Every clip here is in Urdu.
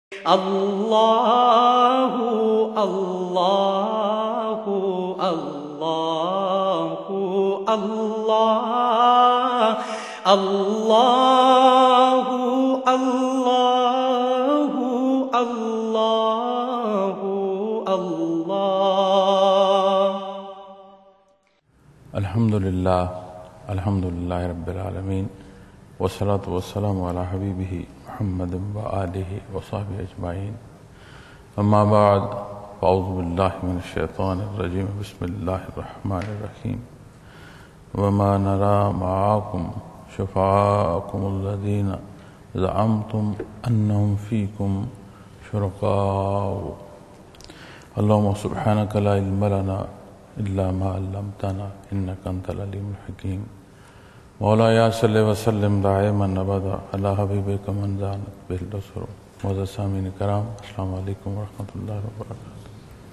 اللہ اللہ اللہ اللہ اللہ اللہ اللہ اللہ الحمدللہ رب العالمین والصلاة والسلام علی حبیبہ محمد وآلہ وصحبہ اجمعین اما بعد فاعوذ باللہ من الشیطان الرجیم بسم اللہ الرحمن الرحیم وما نرى معاكم شفعاءكم الذين زعمتم انهم فيكم شركاء اللهم سبحانك لا علم لنا الا ما علمتنا انك انت العليم الحكيم مولایا صلی وسلم دائما ابدا علی حبیبک من زانت به الرسل معزز سامعین کرام السلام علیکم ورحمۃ اللہ وبرکاتہ۔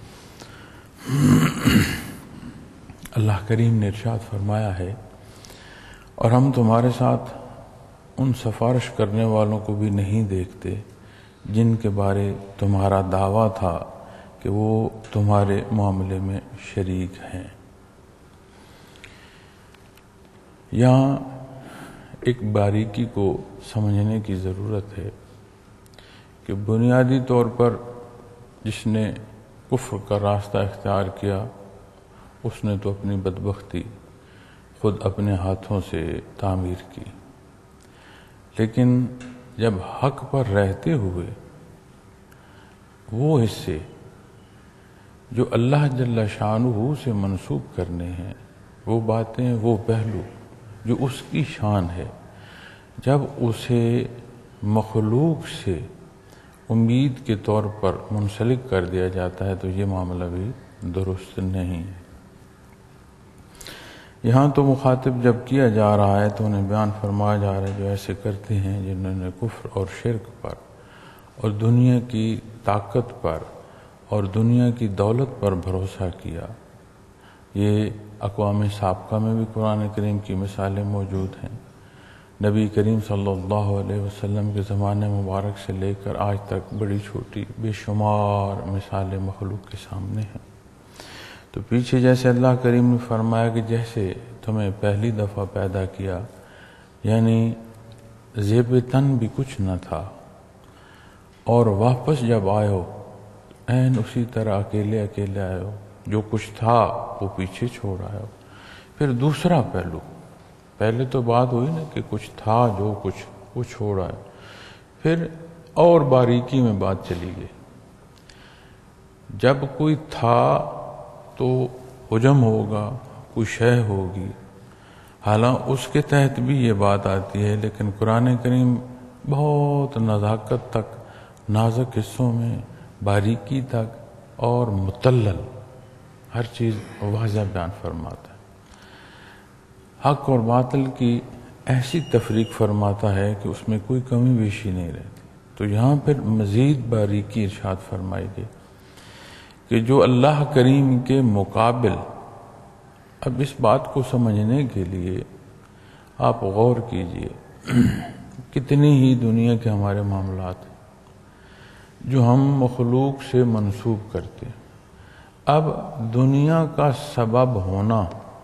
اللہ کریم نے ارشاد فرمایا ہے اور ہم تمہارے ساتھ ان سفارش کرنے والوں کو بھی نہیں دیکھتے جن کے بارے تمہارا دعویٰ تھا کہ وہ تمہارے معاملے میں شریک ہیں۔ یہاں ایک باریکی کو سمجھنے کی ضرورت ہے کہ بنیادی طور پر جس نے کفر کا راستہ اختیار کیا اس نے تو اپنی بدبختی خود اپنے ہاتھوں سے تعمیر کی، لیکن جب حق پر رہتے ہوئے وہ حصے جو اللہ جل شانہ سے منسوب کرنے ہیں، وہ باتیں، وہ پہلو جو اس کی شان ہے، جب اسے مخلوق سے امید کے طور پر منسلک کر دیا جاتا ہے تو یہ معاملہ بھی درست نہیں ہے۔ یہاں تو مخاطب جب کیا جا رہا ہے تو انہیں بیان فرمایا جا رہا ہے جو ایسے کرتے ہیں جنہوں نے کفر اور شرک پر اور دنیا کی طاقت پر اور دنیا کی دولت پر بھروسہ کیا۔ یہ اقوام سابقہ میں بھی قرآن کریم کی مثالیں موجود ہیں۔ نبی کریم صلی اللہ علیہ وسلم کے زمانے مبارک سے لے کر آج تک بڑی چھوٹی بے شمار مثالیں مخلوق کے سامنے ہیں۔ تو پیچھے جیسے اللہ کریم نے فرمایا کہ جیسے تمہیں پہلی دفعہ پیدا کیا یعنی زیب تن بھی کچھ نہ تھا، اور واپس جب آئے ہو عین اسی طرح اکیلے اکیلے آئے ہو، جو کچھ تھا وہ پیچھے چھوڑ آئے ہو۔ پھر دوسرا پہلو، پہلے تو بات ہوئی نا کہ کچھ تھا جو کچھ وہ چھوڑ آئے، پھر اور باریکی میں بات چلی گئی۔ جب کوئی تھا تو حجم ہوگا، کوئی شے ہوگی، حالانکہ اس کے تحت بھی یہ بات آتی ہے، لیکن قرآن کریم بہت نزاکت تک، نازک حصوں میں باریکی تک اور متلل ہر چیز واضح بیان فرماتا ہے۔ حق اور باطل کی ایسی تفریق فرماتا ہے کہ اس میں کوئی کمی بیشی نہیں رہتی۔ تو یہاں پھر مزید باریکی ارشاد فرمائی گئی کہ جو اللہ کریم کے مقابل، اب اس بات کو سمجھنے کے لیے آپ غور کیجئے، کتنی ہی دنیا کے ہمارے معاملات ہیں جو ہم مخلوق سے منسوب کرتے ہیں۔ اب دنیا کا سبب ہونا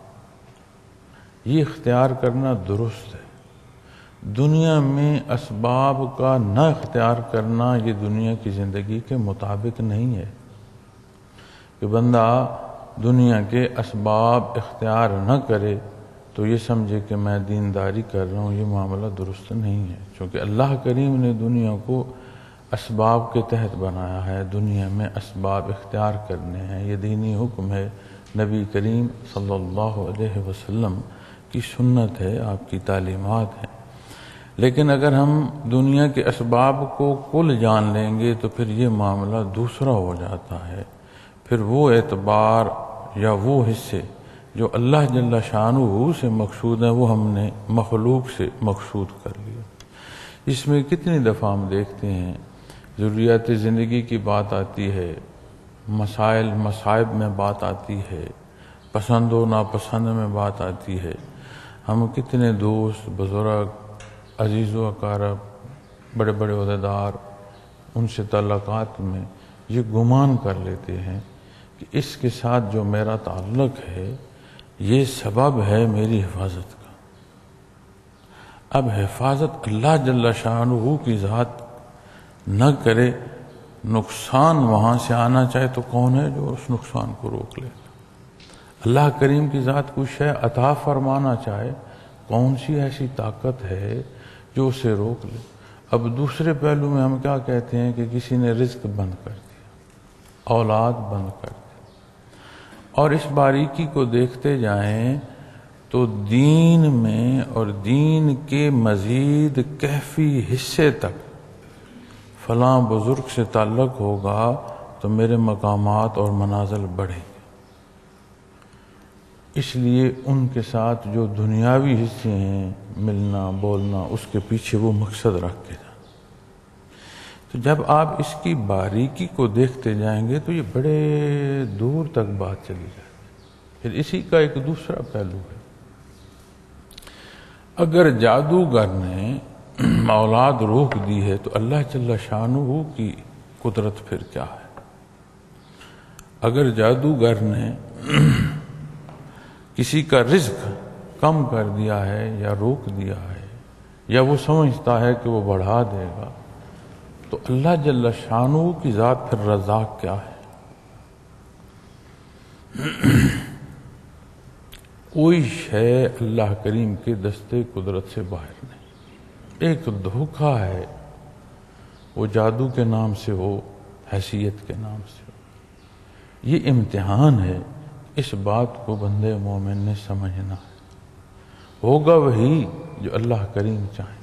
یہ اختیار کرنا درست ہے، دنیا میں اسباب کا نہ اختیار کرنا یہ دنیا کی زندگی کے مطابق نہیں ہے کہ بندہ دنیا کے اسباب اختیار نہ کرے تو یہ سمجھے کہ میں دینداری کر رہا ہوں، یہ معاملہ درست نہیں ہے، چونکہ اللہ کریم نے دنیا کو اسباب کے تحت بنایا ہے، دنیا میں اسباب اختیار کرنے ہیں، یہ دینی حکم ہے، نبی کریم صلی اللہ علیہ وسلم کی سنت ہے، آپ کی تعلیمات ہیں۔ لیکن اگر ہم دنیا کے اسباب کو کل جان لیں گے تو پھر یہ معاملہ دوسرا ہو جاتا ہے، پھر وہ اعتبار یا وہ حصے جو اللہ جل شانہ سے مقصود ہیں وہ ہم نے مخلوق سے مقصود کر لیا۔ اس میں کتنی دفعہ ہم دیکھتے ہیں ضروریات زندگی کی بات آتی ہے، مسائل مصائب میں بات آتی ہے، پسند و ناپسند میں بات آتی ہے، ہم کتنے دوست، بزرگ، عزیز و اقارب، بڑے بڑے عہدیدار ان سے تعلقات میں یہ گمان کر لیتے ہیں کہ اس کے ساتھ جو میرا تعلق ہے یہ سبب ہے میری حفاظت کا۔ اب حفاظت اللہ جل شانہ کی ذات نہ کرے، نقصان وہاں سے آنا چاہے تو کون ہے جو اس نقصان کو روک لے؟ اللہ کریم کی ذات کوئی شے عطا فرمانا چاہے، کون سی ایسی طاقت ہے جو اسے روک لے؟ اب دوسرے پہلو میں ہم کیا کہتے ہیں کہ کسی نے رزق بند کر دیا، اولاد بند کر دی، اور اس باریکی کو دیکھتے جائیں تو دین میں اور دین کے مزید کیفی حصے تک فلاں بزرگ سے تعلق ہوگا تو میرے مقامات اور منازل بڑھیں گے۔ اس لیے ان کے ساتھ جو دنیاوی حصے ہیں، ملنا بولنا، اس کے پیچھے وہ مقصد رکھ کے جائیں۔ تو جب آپ اس کی باریکی کو دیکھتے جائیں گے تو یہ بڑے دور تک بات چلی جائے گی۔ پھر اسی کا ایک دوسرا پہلو ہے، اگر جادوگر نے اولاد روک دی ہے تو اللہ جل شانہ کی قدرت پھر کیا ہے؟ اگر جادوگر نے کسی کا رزق کم کر دیا ہے یا روک دیا ہے یا وہ سمجھتا ہے کہ وہ بڑھا دے گا تو اللہ جل شانہ کی ذات پھر رزاق کیا ہے؟ کوئی شے اللہ کریم کے دستے قدرت سے باہر نہیں۔ ایک دھوکہ ہے، وہ جادو کے نام سے ہو، حیثیت کے نام سے ہو، یہ امتحان ہے۔ اس بات کو بندے مومن نے سمجھنا ہے، ہوگا وہی جو اللہ کریم چاہے۔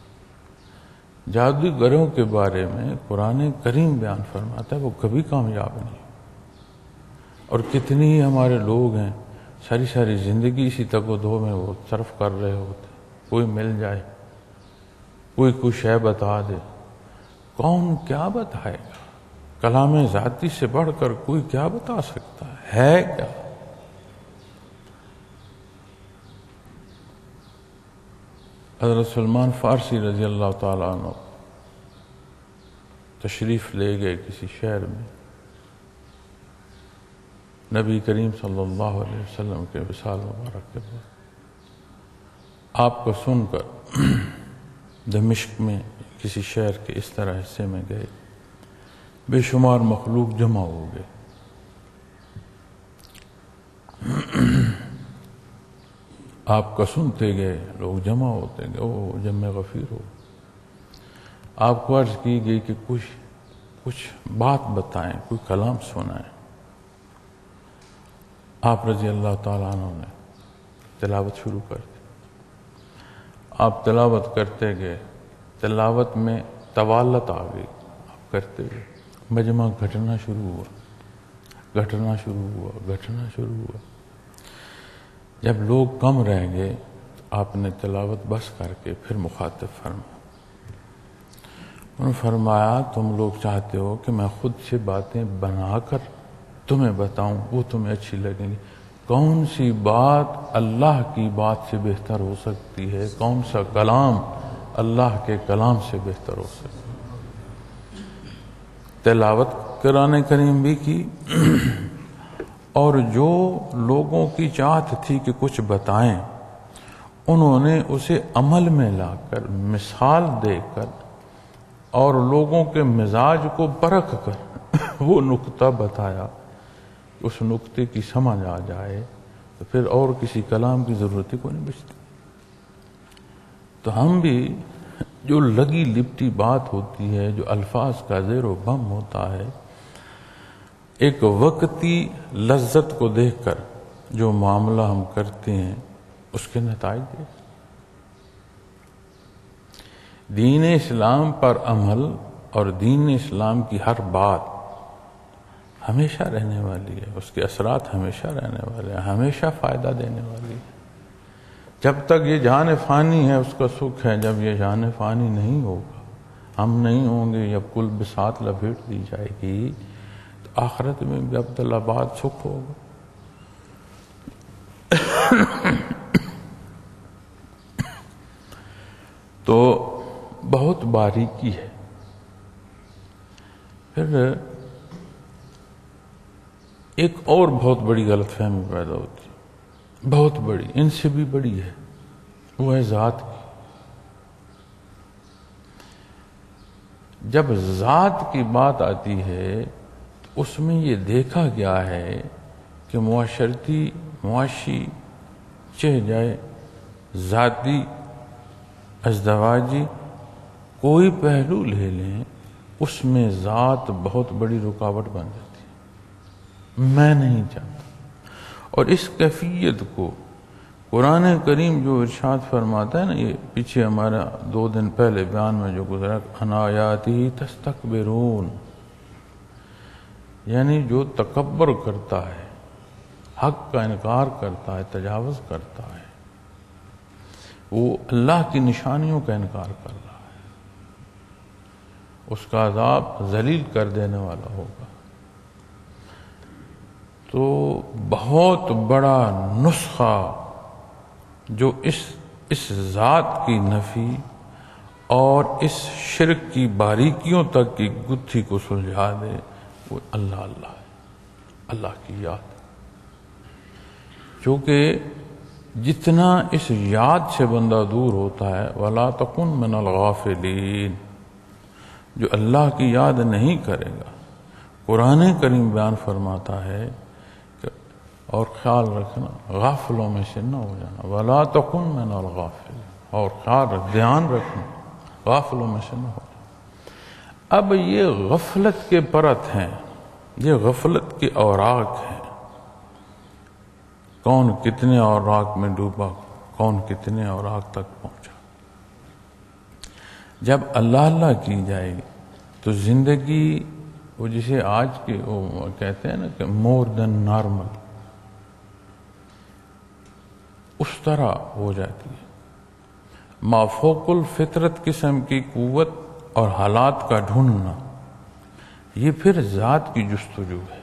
جادوگروں کے بارے میں قرآن کریم بیان فرماتا ہے وہ کبھی کامیاب نہیں، اور کتنی ہی ہمارے لوگ ہیں ساری زندگی اسی تک و دو میں وہ صرف کر رہے ہوتے، کوئی مل جائے، کوئی شے بتا دے، کون کیا بتائے گا؟ کلام ذاتی سے بڑھ کر کوئی کیا بتا سکتا ہے کیا؟ حضرت سلمان فارسی رضی اللہ تعالیٰ عنہ تشریف لے گئے کسی شہر میں، نبی کریم صلی اللہ علیہ وسلم کے وصال مبارک کے بعد آپ کو سن کر دمشق میں کسی شہر کے اس طرح حصے میں گئے، بے شمار مخلوق جمع ہو گئے۔ آپ کا سنتے گئے، لوگ جمع ہوتے گئے، او جمع غفیر ہو۔ آپ کو عرض کی گئی کہ کچھ بات بتائیں، کوئی کلام سنائیں۔ آپ رضی اللہ تعالیٰ عنہ نے تلاوت شروع کر دی۔ آپ تلاوت کرتے گئے، تلاوت میں طوالت آ گئی، آپ کرتے گئے، مجمع گھٹنا شروع ہوا۔ جب لوگ کم رہ گئے تو آپ نے تلاوت بس کر کے پھر مخاطب فرمایا، انہوں نے فرمایا تم لوگ چاہتے ہو کہ میں خود سے باتیں بنا کر تمہیں بتاؤں، وہ تمہیں اچھی لگیں گی۔ کون سی بات اللہ کی بات سے بہتر ہو سکتی ہے؟ کون سا کلام اللہ کے کلام سے بہتر ہو سکتا ہے؟ تلاوت قرآن کریم بھی کی، اور جو لوگوں کی چاہت تھی کہ کچھ بتائیں انہوں نے اسے عمل میں لا کر، مثال دے کر اور لوگوں کے مزاج کو پرکھ کر وہ نقطہ بتایا، اس نقطے کی سمجھ آ جائے تو پھر اور کسی کلام کی ضرورت ہی کو نہیں بچتی۔ تو ہم بھی جو لگی لپٹی بات ہوتی ہے، جو الفاظ کا زیر و بم ہوتا ہے، ایک وقتی لذت کو دیکھ کر جو معاملہ ہم کرتے ہیں اس کے نتائج دے۔ دین اسلام پر عمل اور دین اسلام کی ہر بات ہمیشہ رہنے والی ہے، اس کے اثرات ہمیشہ رہنے والے ہیں، ہمیشہ فائدہ دینے والی ہے۔ جب تک یہ جان فانی ہے اس کا سکھ ہے، جب یہ جان فانی نہیں ہوگا، ہم نہیں ہوں گے، جب کل بساط لپیٹ دی جائے گی تو آخرت میں بھی عبدالآباد سکھ ہوگا۔ تو بہت باریکی ہے پھر ایک اور بہت بڑی غلط فہمی پیدا ہوتی ہے، بہت بڑی، ان سے بھی بڑی ہے، وہ ہے ذات کی۔ جب ذات کی بات آتی ہے تو اس میں یہ دیکھا گیا ہے کہ معاشی چاہے جائے ذاتی ازدواجی کوئی پہلو لے لیں، اس میں ذات بہت بڑی رکاوٹ بن جاتی ہے۔ میں نہیں چاہتا، اور اس کیفیت کو قرآن کریم جو ارشاد فرماتا ہے نا، یہ پیچھے ہمارا 2 دن پہلے بیان میں جو گزرا، عن آیاتہ تستکبرون، یعنی جو تکبر کرتا ہے، حق کا انکار کرتا ہے، تجاوز کرتا ہے، وہ اللہ کی نشانیوں کا انکار کر رہا ہے، اس کا عذاب ذلیل کر دینے والا ہوگا۔ تو بہت بڑا نسخہ جو اس ذات کی نفی اور اس شرک کی باریکیوں تک کی گتھی کو سلجھا دے، وہ اللہ ہے، اللہ کی یاد۔ چونکہ جتنا اس یاد سے بندہ دور ہوتا ہے، وَلَا تَكُن مِّنَ الْغَافِلِينَ، جو اللہ کی یاد نہیں کرے گا، قرآن کریم بیان فرماتا ہے کہ اور خیال رکھنا غافلوں میں سے نہ ہو جانا، وَلَا تَكُن مِّنَ الْغَافِلِينَ، اور خیال رکھ، دھیان رکھنا غافلوں میں سے نہ ہو جانا۔ اب یہ غفلت کے پرت ہیں، یہ غفلت کے اوراق ہیں، کون کتنے اوراق میں ڈوبا، کون کتنے اوراق تک پہنچا۔ جب اللہ کی جائے گی تو زندگی وہ جسے آج کے وہ کہتے ہیں نا کہ مور دین نارمل، اس طرح ہو جاتی ہے۔ مافوق الفطرت قسم کی قوت اور حالات کا ڈھونڈنا، یہ پھر ذات کی جستجو ہے۔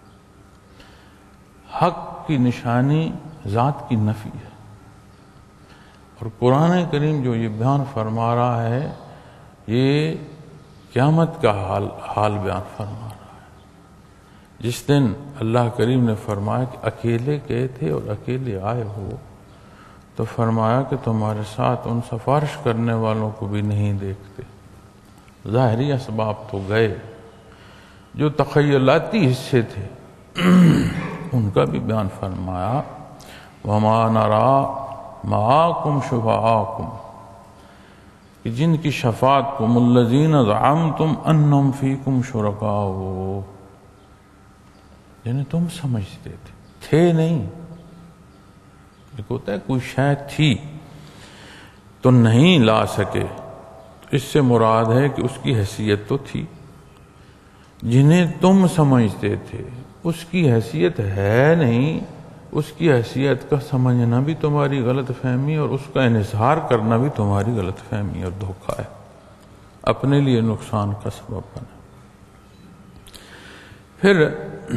حق کی نشانی ذات کی نفی ہے، اور قرآن کریم جو یہ بیان فرما رہا ہے، یہ قیامت کا حال بیان فرما رہا ہے۔ جس دن اللہ کریم نے فرمایا کہ اکیلے گئے تھے اور اکیلے آئے ہو، تو فرمایا کہ تمہارے ساتھ ان سفارش کرنے والوں کو بھی نہیں دیکھتے۔ ظاہری اسباب تو گئے، جو تخیلاتی حصے تھے ان کا بھی بیان فرمایا، وَمَا نَرَا مَعَاكُمْ شُفَعَاكُمْ، کہ جن کی شفاعت کم الذین زعمتم انہم فیکم شرکاء، جنہیں تم سمجھتے تھے نہیں۔ ایک ہوتا ہے کوئی شے تھی تو نہیں لا سکے، تو اس سے مراد ہے کہ اس کی حیثیت تو تھی، جنہیں تم سمجھتے تھے اس کی حیثیت ہے نہیں، اس کی حیثیت کا سمجھنا بھی تمہاری غلط فہمی اور اس کا انحصار کرنا بھی تمہاری غلط فہمی اور دھوکہ ہے، اپنے لیے نقصان کا سبب بنا۔ پھر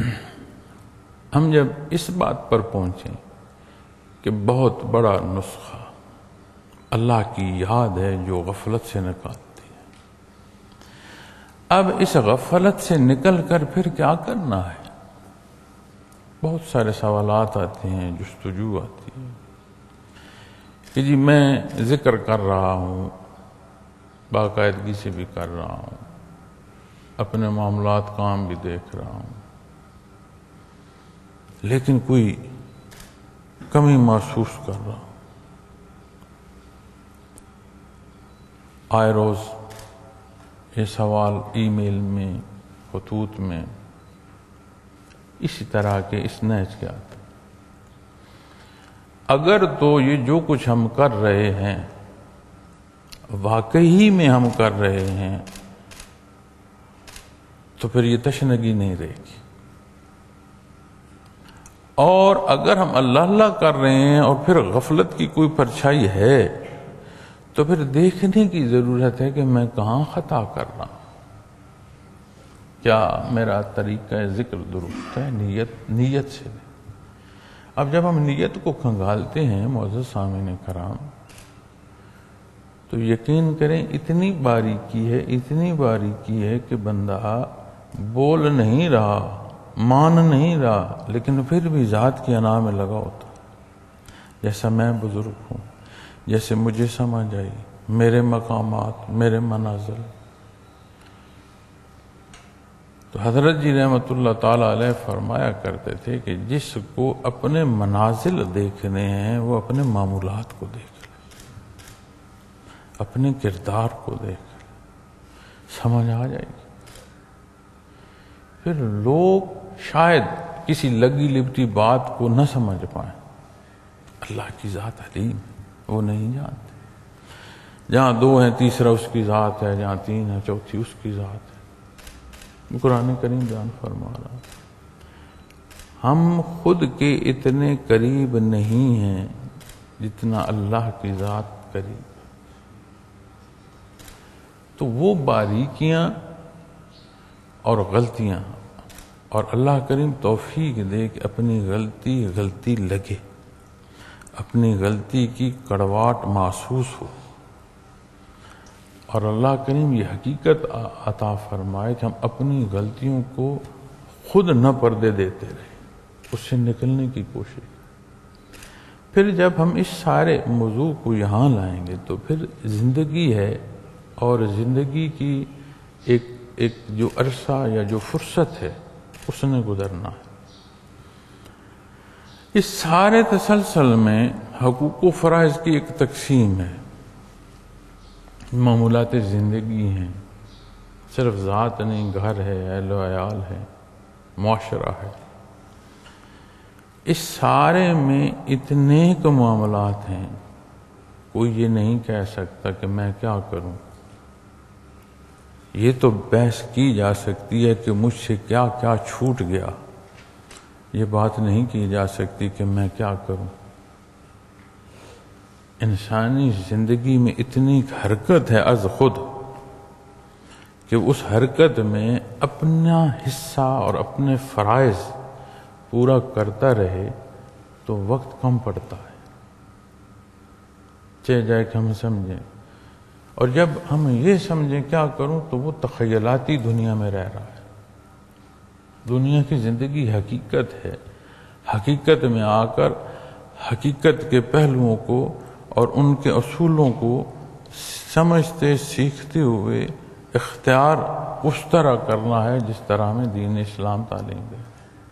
ہم جب اس بات پر پہنچیں کہ بہت بڑا نسخہ اللہ کی یاد ہے جو غفلت سے نکالتی ہے، اب اس غفلت سے نکل کر پھر کیا کرنا ہے؟ بہت سارے سوالات آتے ہیں، جستجو آتی ہے کہ جی میں ذکر کر رہا ہوں، باقاعدگی سے بھی کر رہا ہوں، اپنے معاملات کام بھی دیکھ رہا ہوں، لیکن کوئی کمی محسوس کر رہا ہوں۔ آئے روز یہ سوال ای میل میں، خطوط میں، اسی طرح کے اس نہج کے آتے۔ اگر تو یہ جو کچھ ہم کر رہے ہیں واقعی میں ہم کر رہے ہیں تو پھر یہ تشنگی نہیں رہے گی، اور اگر ہم اللہ کر رہے ہیں اور پھر غفلت کی کوئی پرچھائی ہے تو پھر دیکھنے کی ضرورت ہے کہ میں کہاں خطا کر رہا ہوں، کیا میرا طریقہ ذکر درست ہے، نیت سے۔ اب جب ہم نیت کو کھنگالتے ہیں معزز سامعین کرام، تو یقین کریں اتنی باریکی ہے کہ بندہ بول نہیں رہا، مان نہیں رہا، لیکن پھر بھی ذات کی انا میں لگا ہوتا، جیسا میں بزرگ ہوں، جیسے مجھے سمجھ آئی، میرے مقامات، میرے منازل۔ تو حضرت جی رحمت اللہ تعالی علیہ فرمایا کرتے تھے کہ جس کو اپنے منازل دیکھنے ہیں وہ اپنے معمولات کو دیکھ لے، اپنے کردار کو دیکھ لے، سمجھ آ جائے گی۔ پھر لوگ شاید کسی لگی لپٹی بات کو نہ سمجھ پائیں، اللہ کی ذات علیم ہے، وہ نہیں جانتے۔ جہاں دو ہیں تیسرا اس کی ذات ہے، جہاں تین ہے چوتھی اس کی ذات ہے۔ قرآن کریم بیان فرما رہا، ہم خود کے اتنے قریب نہیں ہیں جتنا اللہ کی ذات قریب۔ تو وہ باریکیاں اور غلطیاں، اور اللہ کریم توفیق دے کہ اپنی غلطی لگے، اپنی غلطی کی کڑواہٹ محسوس ہو، اور اللہ کریم یہ حقیقت عطا فرمائے کہ ہم اپنی غلطیوں کو خود نہ پردے دیتے رہے، اس سے نکلنے کی کوشش۔ پھر جب ہم اس سارے موضوع کو یہاں لائیں گے تو پھر زندگی ہے، اور زندگی کی ایک جو عرصہ یا جو فرصت ہے اس نے گزرنا ہے۔ اس سارے تسلسل میں حقوق و فرائض کی ایک تقسیم ہے، معمولات زندگی ہیں، صرف ذات نہیں، گھر ہے، اہل و عیال ہے، معاشرہ ہے۔ اس سارے میں اتنے کو معاملات ہیں، کوئی یہ نہیں کہہ سکتا کہ میں کیا کروں۔ یہ تو بحث کی جا سکتی ہے کہ مجھ سے کیا کیا چھوٹ گیا، یہ بات نہیں کی جا سکتی کہ میں کیا کروں۔ انسانی زندگی میں اتنی حرکت ہے از خود کہ اس حرکت میں اپنا حصہ اور اپنے فرائض پورا کرتا رہے تو وقت کم پڑتا ہے، چاہے جائے کہ ہم سمجھیں۔ اور جب ہم یہ سمجھیں کیا کروں تو وہ تخیلاتی دنیا میں رہ رہا ہے۔ دنیا کی زندگی حقیقت ہے، حقیقت میں آ کر حقیقت کے پہلوؤں کو اور ان کے اصولوں کو سمجھتے سیکھتے ہوئے اختیار اس طرح کرنا ہے جس طرح ہمیں دین اسلام تعلیم دے۔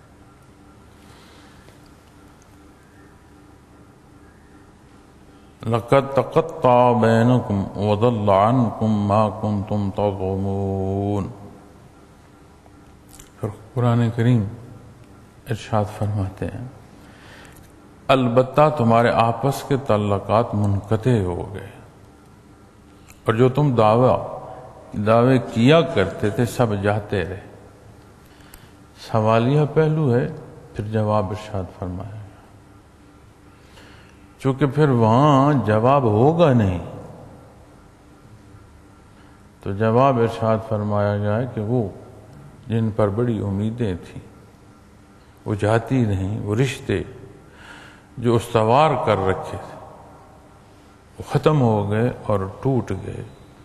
لَقَدْ تَقَطَّعَ بَيْنَكُمْ وَضَلَّ عَنْكُمْ مَا كُنْتُمْ تَزْعُمُونَ۔ پھر قرآن کریم ارشاد فرماتے ہیں، البتہ تمہارے آپس کے تعلقات منقطع ہو گئے، اور جو تم دعوے کیا کرتے تھے سب جاتے رہے۔ سوالیہ پہلو ہے، پھر جواب ارشاد فرمایا، چونکہ پھر وہاں جواب ہوگا نہیں، تو جواب ارشاد فرمایا جائے کہ وہ جن پر بڑی امیدیں تھیں وہ جاتی نہیں، وہ رشتے جو استوار کر رکھے تھے وہ ختم ہو گئے اور ٹوٹ گئے۔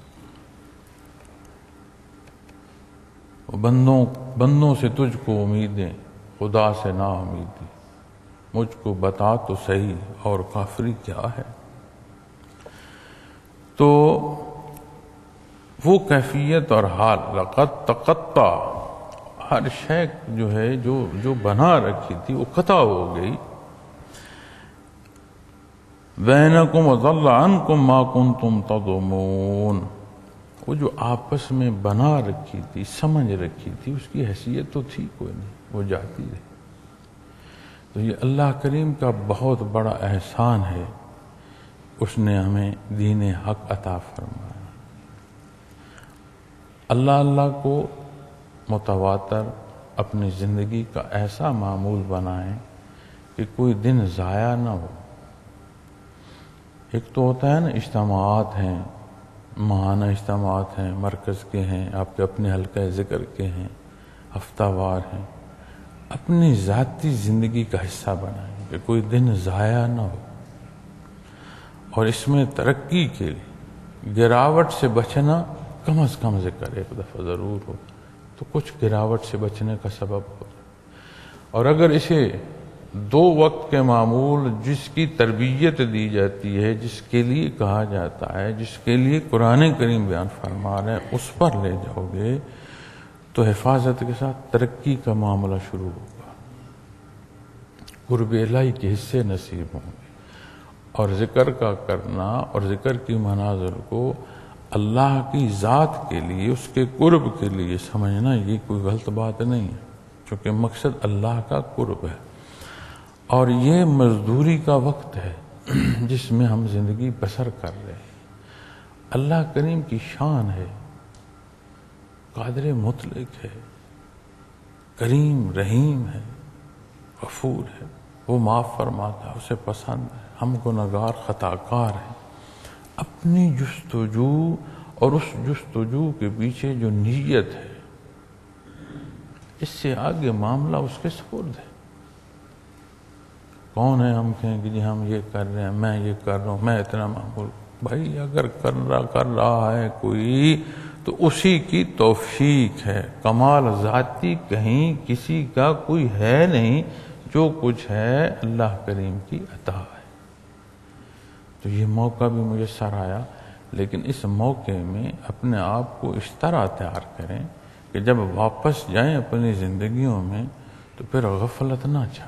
بندوں سے تجھ کو امیدیں، خدا سے نا امیدی، مجھ کو بتا تو صحیح اور کافری کیا ہے۔ تو وہ کیفیت اور حال، لقد تقطع، ہر شے جو ہے جو بنا رکھی تھی وہ قطع ہو گئی۔ بینکم وضل عنکم ما کنتم تظنون، وہ جو آپس میں بنا رکھی تھی، سمجھ رکھی تھی، اس کی حیثیت تو تھی کوئی نہیں، وہ جاتی رہی۔ تو یہ اللہ کریم کا بہت بڑا احسان ہے، اس نے ہمیں دین حق عطا فرمایا۔ اللہ کو متواتر اپنی زندگی کا ایسا معمول بنائیں کہ کوئی دن ضائع نہ ہو۔ ایک تو ہوتا ہے نا، اجتماعات ہیں، ماہانہ اجتماعات ہیں، مرکز کے ہیں، آپ کے اپنے حلقہ ذکر کے ہیں، ہفتہ وار ہیں، اپنی ذاتی زندگی کا حصہ بنائیں کہ کوئی دن ضائع نہ ہو، اور اس میں ترقی کے لیے گراوٹ سے بچنا کم از کم ذکر ایک دفعہ ضرور ہو، تو تو کچھ گراوٹ سے بچنے کا سبب ہو جائے. اور اگر اسے 2 وقت کے معمول جس کی تربیت دی جاتی ہے، جس کے لیے کہا جاتا ہے، جس کے لیے قرآن کریم بیان فرما رہے ہیں، اس پر لے جاؤ گے تو حفاظت کے ساتھ ترقی کا معاملہ شروع ہوگا، قرب الہی کے حصے نصیب ہوں گے. اور ذکر کا کرنا اور ذکر کی منازل کو اللہ کی ذات کے لیے، اس کے قرب کے لیے سمجھنا یہ کوئی غلط بات نہیں ہے، چونکہ مقصد اللہ کا قرب ہے. اور یہ مزدوری کا وقت ہے جس میں ہم زندگی بسر کر رہے ہیں. اللہ کریم کی شان ہے، قادر مطلق ہے، کریم رحیم ہے، غفور ہے، وہ معاف فرماتا ہے، اسے پسند ہے. ہم گنہگار خطاکار ہیں. اپنی جستجو اور اس جستجو کے پیچھے جو نیت ہے، اس سے آگے معاملہ اس کے سپرد ہے. کون ہے ہم کہیں کہ جی ہم یہ کر رہے ہیں، میں یہ کر رہا ہوں، میں اتنا معمول. بھائی اگر کر رہا ہے کوئی تو اسی کی توفیق ہے. کمال ذاتی کہیں کسی کا کوئی ہے نہیں، جو کچھ ہے اللہ کریم کی عطا ہے. تو یہ موقع بھی میسر آیا، لیکن اس موقع میں اپنے آپ کو اس طرح تیار کریں کہ جب واپس جائیں اپنی زندگیوں میں تو پھر غفلت نہ چھائے،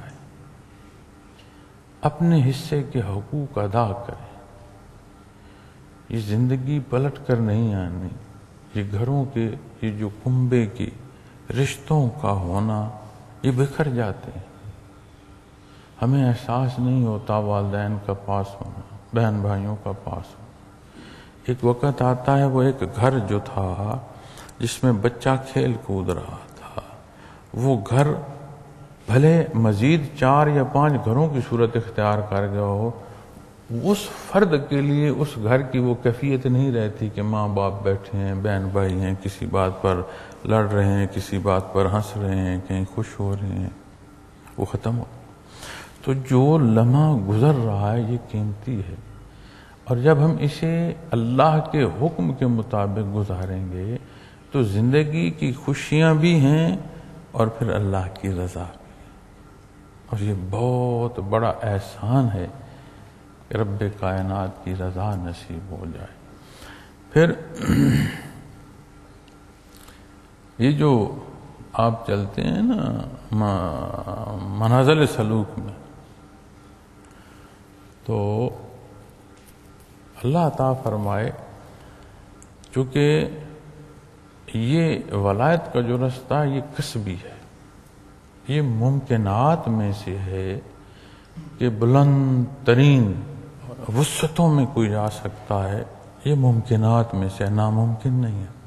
اپنے حصے کے حقوق ادا کریں. یہ زندگی پلٹ کر نہیں آنی. یہ گھروں کے یہ جو کنبے کی رشتوں کا ہونا، یہ بکھر جاتے ہیں. ہمیں احساس نہیں ہوتا والدین کا پاس ہونا، بہن بھائیوں کا پاس ہونا. ایک وقت آتا ہے، وہ ایک گھر جو تھا جس میں بچہ کھیل کود رہا تھا، وہ گھر بھلے مزید 4 یا 5 گھروں کی صورت اختیار کر گیا ہو، اس فرد کے لیے اس گھر کی وہ کیفیت نہیں رہتی کہ ماں باپ بیٹھے ہیں، بہن بھائی ہیں، کسی بات پر لڑ رہے ہیں، کسی بات پر ہنس رہے ہیں، کہیں خوش ہو رہے ہیں. وہ ختم ہو. تو جو لمحہ گزر رہا ہے یہ قیمتی ہے. اور جب ہم اسے اللہ کے حکم کے مطابق گزاریں گے تو زندگی کی خوشیاں بھی ہیں اور پھر اللہ کی رضا بھی. اور یہ بہت بڑا احسان ہے کہ رب کائنات کی رضا نصیب ہو جائے. پھر یہ جو آپ چلتے ہیں نا منازل سلوک میں، تو اللہ عطا فرمائے چونکہ یہ ولایت کا جو رستہ یہ کسبی ہے، یہ ممکنات میں سے ہے کہ بلند ترین وسعتوں میں کوئی جا سکتا ہے. یہ ممکنات میں سے ناممکن نہیں ہے.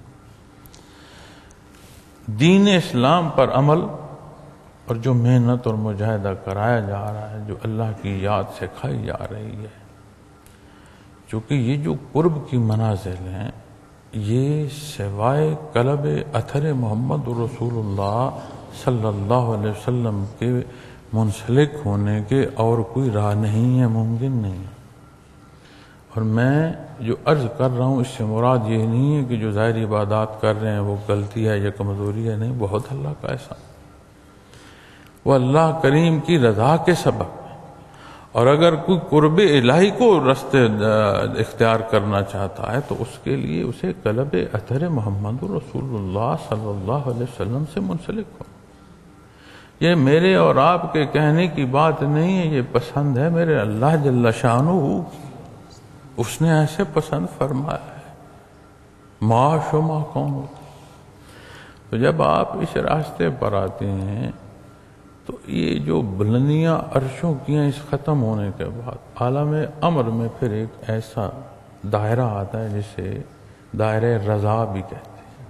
دین اسلام پر عمل اور جو محنت اور مجاہدہ کرایا جا رہا ہے، جو اللہ کی یاد سکھائی جا رہی ہے، چونکہ یہ جو قرب کی منازل ہیں یہ سوائے قلب اثر محمد رسول اللہ صلی اللہ علیہ وسلم کے منسلک ہونے کے اور کوئی راہ نہیں ہے، ممکن نہیں ہے. اور میں جو عرض کر رہا ہوں اس سے مراد یہ نہیں ہے کہ جو ظاہری عبادات کر رہے ہیں وہ غلطی ہے یا کمزوری ہے، نہیں، بہت اللہ کا احسان. وہ اللہ کریم کی رضا کے سبب ہے. اور اگر کوئی قرب الہی کو رستے اختیار کرنا چاہتا ہے تو اس کے لیے اسے قلب اثر محمد رسول اللہ صلی اللہ علیہ وسلم سے منسلک ہو. یہ میرے اور آپ کے کہنے کی بات نہیں ہے، یہ پسند ہے میرے اللہ جل شانہ، اس نے ایسے پسند فرمایا ہے. معاش و ما کون ہوتا. تو جب آپ اس راستے پر آتے ہیں تو یہ جو بلندیاں عرشوں کی ہیں، اس ختم ہونے کے بعد عالم امر میں پھر ایک ایسا دائرہ آتا ہے جسے دائرہ رضا بھی کہتے ہیں.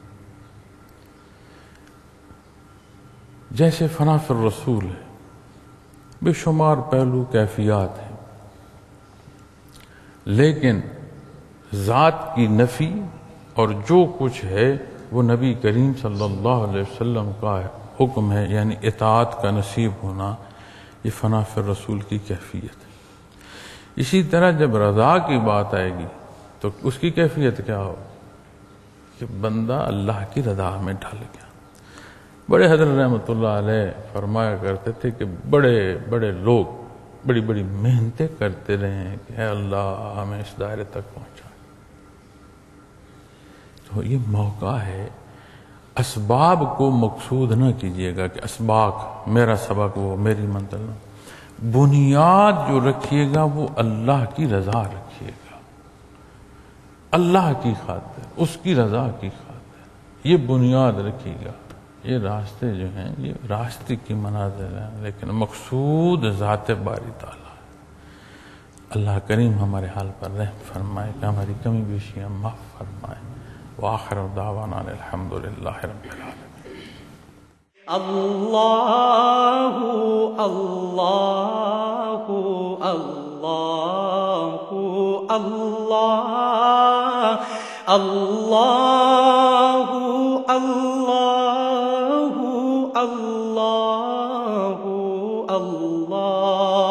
جیسے فنا فی الرسول ہے، بے شمار پہلو کیفیات ہیں، لیکن ذات کی نفی اور جو کچھ ہے وہ نبی کریم صلی اللہ علیہ وسلم کا حکم ہے، یعنی اطاعت کا نصیب ہونا، یہ فنا فی الرسول کی کیفیت ہے. اسی طرح جب رضا کی بات آئے گی تو اس کی کیفیت کیا ہو کہ بندہ اللہ کی رضا میں ڈھل گیا. بڑے حضرت رحمۃ اللہ علیہ فرمایا کرتے تھے کہ بڑے بڑے لوگ بڑی بڑی محنتیں کرتے رہے ہیں کہ اے اللہ ہمیں اس دائرے تک پہنچا. تو یہ موقع ہے. اسباب کو مقصود نہ کیجیے گا کہ اسباق میرا سبق وہ میری منزل نہ. بنیاد جو رکھیے گا وہ اللہ کی رضا رکھیے گا, اللہ کی خاطر, اس کی رضا کی خاطر یہ بنیاد رکھیے گا. یہ راستے جو ہیں یہ راستے کی منازل ہیں, لیکن مقصود ذات باری تعالیٰ ہے. اللہ کریم ہمارے حال پر رحم فرمائے کہ ہماری کمی بیشیاں معاف فرمائے. وآخر دعوانا الحمد للہ رب العالمین. اللہ اللہ اللہ اللہ اللہ اللہ اللہ اللہ